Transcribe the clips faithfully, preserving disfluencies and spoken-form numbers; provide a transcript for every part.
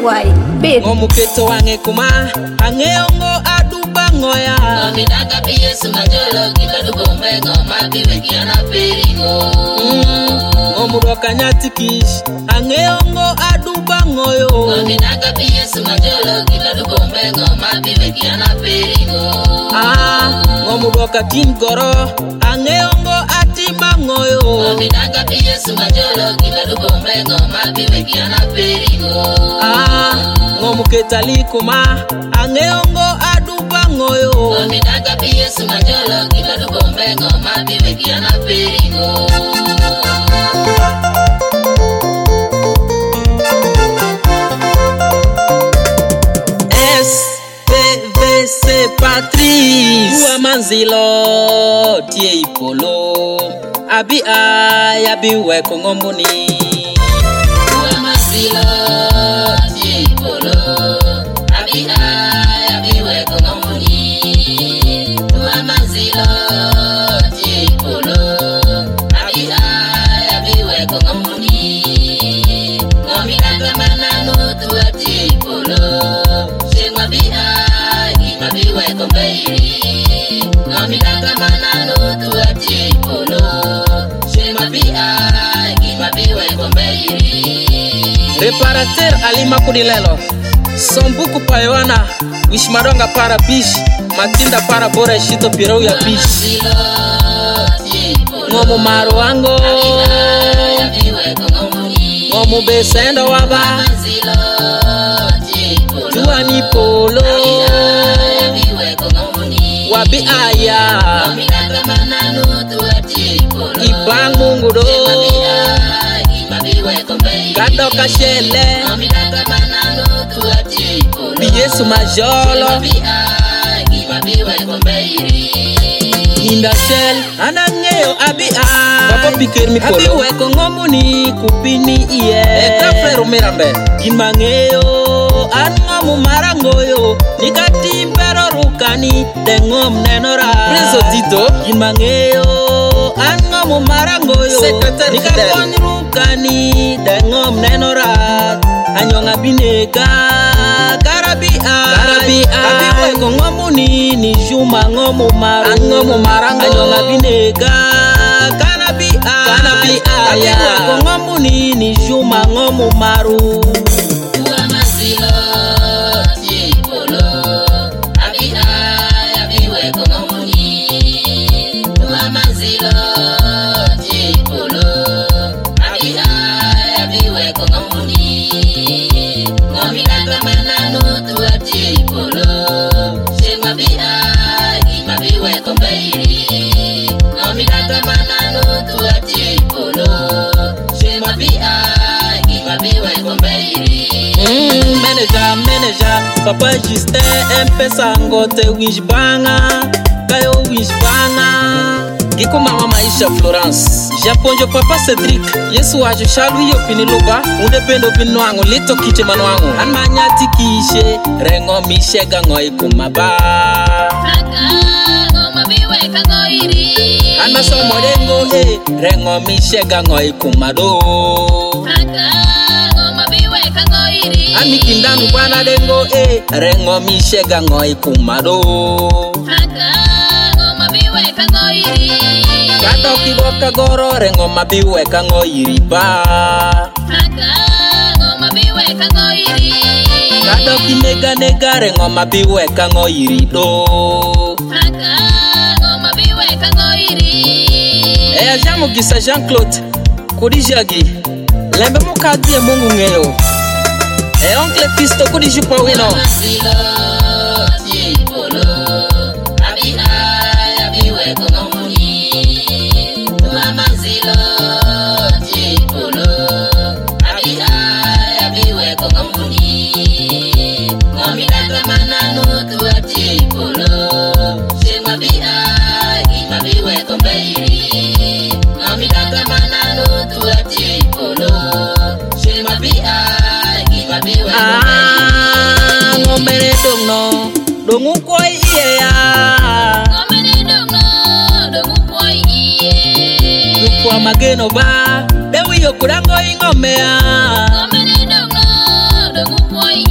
why bit ngomu keto wange kuma angeongo aduba ngoya Ngominaka piyesu majolo Kikadu bombe ngoma Kiwe kiana peringo ngomu roka nyati kish angeongo aduba ngoyo Ngominaka piyesu majolo Kikadu bombe ngoma Kiwe kiana peringo ah ngomu roka kin goro angeongo atima ngoyo Ngominaka piyesu majolo Kikadu bombe ngoma Kiwe kiana peringo ah ngomu ketali kuma angeongo aduba ngoyo Ngominaka piyesu majolo Kikadu bombe ngoma Kiwe kiana peringo Patrice Uwa manzilo tie ipolo Abi ay abi weko ngomuni Uwa manzilo tie ipolo Abi ay abi weko ngomuni Uwa manzilo tie ipolo Abi ay abi weko ngomuni Ngomina kama nutu wa tie ipolo Shengwa bi ay Mabiwe kombeiri Ngomina kama nanutu atipolo Shema bia Mabiwe kombeiri Reparateur alima kudilelo Sombuku payoana Wishmaronga para bish Matinda para bora shito pirau ya bish Ngomu maru wango Ngomu besendo waba Juani polo Wabi aya Ibang mungudo Gado kashele Biyesu majolo Inda shell Anangeo abi ay Papa pikir mi polo Abi weko ngomuni kupini iye Eka frero mirambe Gimangeo Angomu marangoyo Nikatimbero rukani Dengom nenora Prezo Tito Gimangeo Angomu marangoyo Nikakoni rukani Dengom nenora Anyonga bineka Karabi ay Karabi ay Abi weko ngomuni Ni juma ngomu maru Angomu marango Anyonga bineka Kanabi ay Kanabi ay Abi weko ngomuni Ni juma ngomu maru Uwa mazilo tie ipolo Abi ay abi weko ngomuni Uwa mazilo tie ipolo Abi ay abi weko ngomuni Ngomina kama nanutu atie ipolo Shema bi ay Mabi weko mbeiri Ngomina kama nanutu atie ipolo Shema bi ay Mabi weko mbeiri Mm, manager, manager, Papa Justin M-Pesa ngote wish banga Kayo wish banga Giko mama maisha Florence Japonjo Papa Cedric Yesu wajo shalu hiyo piniluba Unde pendo pinuangu lito kite manuangu Anmanya tikishe Rengo mishega ngoi kumaba Haka ngoma biwe kangoiri Anma somo rengo eh Rengo mishega ngoi kumado Haka ngoma biwe kangoiri Ami kindanu bwana dengo eh Rengo mishega ngoi kumado Haka ngoma biwe kangoiri Kado kiboka goro rengo mabiwe kango iriba Haka ngoma biwe kangoiri Kado kinega nega rengo mabiwe kango irido Haka ngoma biwe kangoiri Eya jamu gisa Jean-Claude Kudijagi Lembe mukadie mungu ngeyo E oncle Fisto kudijupa wino Mazilo tie ipolo Abi ay abi weko ngomuni Uwa mazilo tie ipolo Abi ay abi weko ngomuni Ngomina kama nanutu atie ipolo Shema bi ay Mabi weko mbeiri Ngomina kama nanutu atie ipolo Shema bi ay Mabi weko mbeiri Ah, ngomere dong no Dongu koi iye ya Ngomene dongo, dongo kwa iye Yukwa mageno ba Dewi yokurango ingomea Ngomene dongo, dongo kwa iye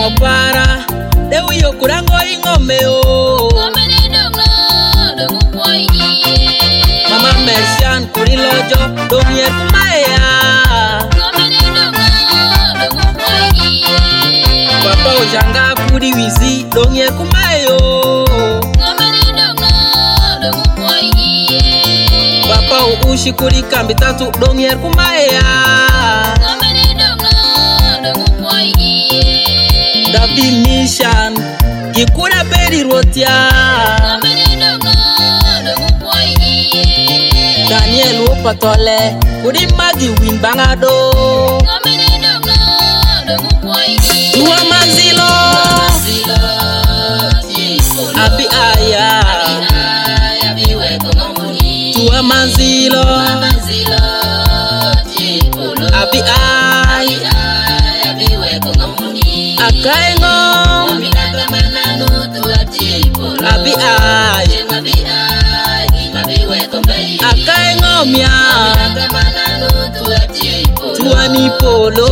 para de wiyo kurango ingomeo Ngome ni dogno Dongu kwa iye Mama Mersian kuri lojo Donyer kumaya Ngome ni dogno Dongu kwa iye Papa ojanga kuri wizi Donyer kumayo Ngome ni dogno Dongu kwa iye Papa uushi kuri kambi tatu Donyer kumaya Ngome ni dogno Dongu kwa iye David Nishan Gikura beri rotia Ngome ni dogno Dongu kwa iye Daniel Opatole Kuri magi win bangado Ngome ni dogno Dongu kwa iye Tua manzilo Manzilo Jipolo Abi aya Aya biweko ngomuni Tua manzilo Manzilo Jipolo Abi ay Aya biweko ngomuni Akaengo Aminaka mananu tua Jipolo Abi ay Jengabi ay Mabiweko mbei Akaengo mia Aminaka mananu tua Jipolo Tua ni polo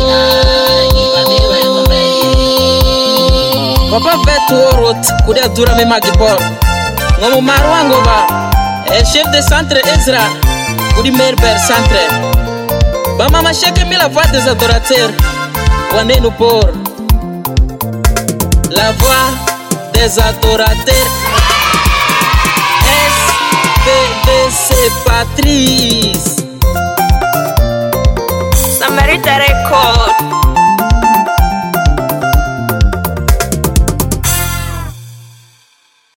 Papa vetu orot Kudia dura me magipor Ngomu marwango ba E chef de centre Ezra Kudi merber centre Ba mama sheke mi la voix des adorateurs Wane nous por La voix des adorateurs S P B C Patrice Samarita Record.